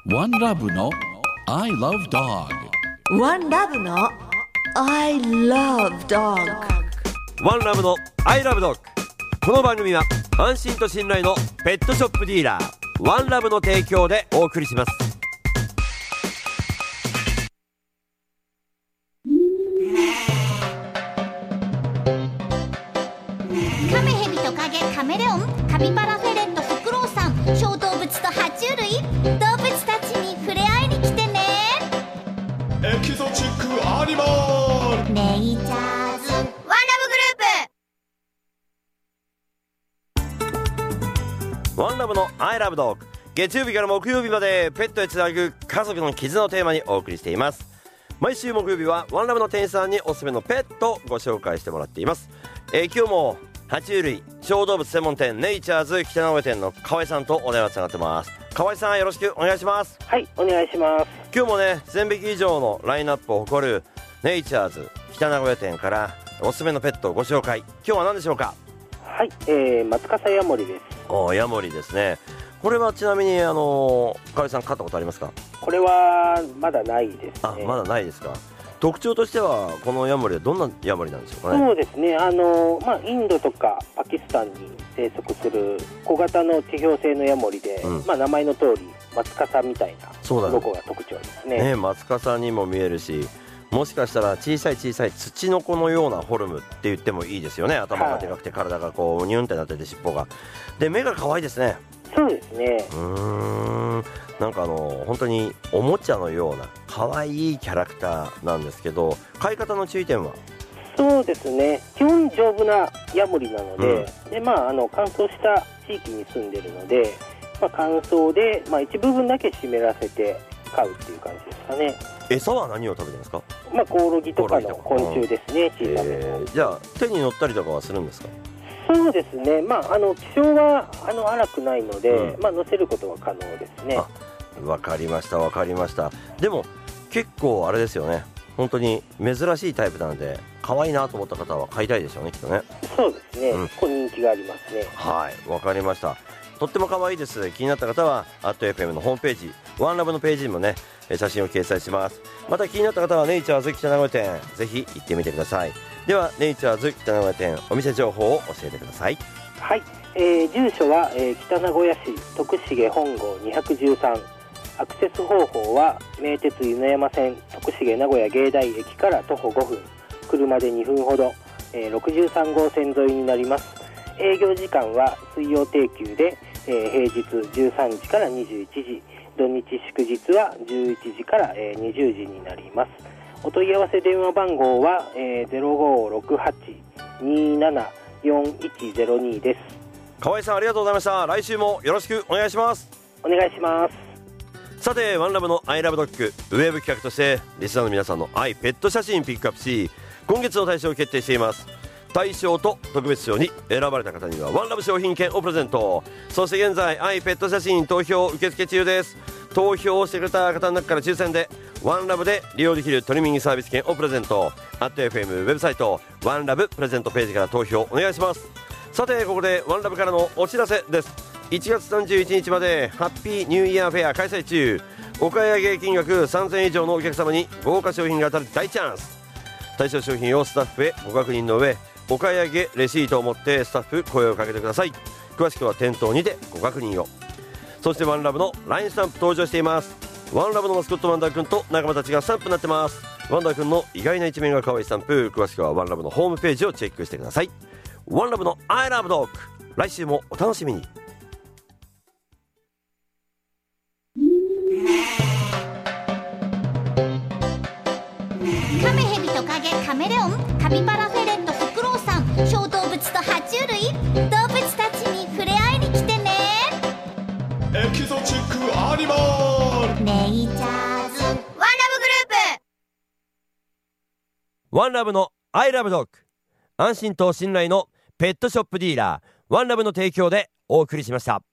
ワンラブの I love dog。 ワンラブの I love dog。 ワンラブの I love dog。 この番組は安心と信頼のペットショップディーラーワンラブの提供でお送りします。 カメヘビトカゲカメレオンカピバラフェレットフクロウさん小動物と爬虫類動物たちに触れ合いに来てね。 エキゾチックアニマルネイチャーズワンラブグループ。 ワンラブの I love dog。 月曜日から木曜日までペットへつなぐ家族の絆をテーマにお送りしています。毎週木曜日はワンラブの店員さんにおすすめのペットをご紹介してもらっています。今日も爬虫類小動物専門店ネイチャーズ北名古屋店の河合さんとお電話つながってます。河合さん、よろしくお願いします。 はい、お願いします。 今日もね、1000匹以上のラインナップを誇るネイチャーズ北名古屋店からおすすめのペットをご紹介。今日は何でしょうか？ はい、松笠ヤモリです。 ヤモリですね。これはちなみに河合さん飼ったことありますか？ これはまだないですね。 まだないですか。特徴としてはこのヤモリはどんなヤモリなんでしょうかね？ そうですね、インドとかパキスタンに生息する小型の地表性のヤモリで、名前の通り松笠みたいなロゴが特徴ですね。 松笠にも見えるし、もしかしたら小さい土の子のようなフォルムって言ってもいいですよね。頭がでかくて体がこうニュンってなってて尻尾がで目が可愛いですね。 そうですね。 なんか本当におもちゃのような可愛いキャラクターなんですけど、飼い方の注意点は？ そうですね、基本丈夫なヤモリなので、乾燥した地域に住んでるので、乾燥で、一部分だけ湿らせて飼うっていう感じですかね。餌は何を食べてるんですか？ コオロギとかの昆虫ですね。小さめの、 じゃあ手に乗ったりとかはするんですか？ そうですね、気性は荒くないので、乗せることは可能ですね。 わかりました。でも結構あれですよね、本当に珍しいタイプなので可愛いなと思った方は飼いたいでしょうね、きっとね。 そうですね、人気がありますね。 はい、わかりました。とっても可愛いです。気になった方は@FM のホームページワンラブのページにもね写真を掲載します。また気になった方はネイチャーズ北名古屋店ぜひ行ってみてください。ではネイチャーズ北名古屋店お店情報を教えてください。 はい、住所は、北名古屋市徳重本郷213。アクセス方法は名鉄犬山線徳重名古屋芸大駅から徒歩5分、車で2分ほど、63号線沿いになります。営業時間は水曜定休で、平日13時から21時、土日祝日は11時から、20時になります。お問い合わせ電話番号は、0568-274102 です。 河合さん、ありがとうございました。来週もよろしくお願いします。 お願いします。 さて、ワンラブの I love dog ウェブ企画としてリスナーの皆さんの愛ペット写真ピックアップし、今月の大賞を決定しています。大賞と特別賞に選ばれた方にはワンラブ商品券をプレゼント。そして現在愛ペット写真投票受付中です。投票をしてくれた方の中から抽選でワンラブで利用できるトリミングサービス券をプレゼント。@FM ウェブサイトワンラブプレゼントページから投票お願いします。さて、ここでワンラブからのお知らせです。1月31日までハッピーニューイヤーフェア開催中。お買い上げ金額3000円以上のお客様に豪華商品が当たる大チャンス。対象商品をスタッフへご確認の上、お買い上げレシートを持ってスタッフ声をかけてください。詳しくは店頭にてご確認を。そしてワンラブの LINE スタンプ登場しています。ワンラブのマスコットワンダーくんと仲間たちがスタンプになってます。ワンダーくんの意外な一面が可愛いスタンプ、詳しくはワンラブのホームページをチェックしてください。ワンラブの I love dog、 来週もお楽しみに。 カメヘビトカゲカメレオンカピバラフェレットフクロウさん小動物と爬虫類動物たちに触れ合いに来てね。 エキゾチックアニマルネイチャーズワンラブグループ。 ワンラブの I love dog、 安心と信頼のペットショップディーラーワンラブの提供でお送りしました。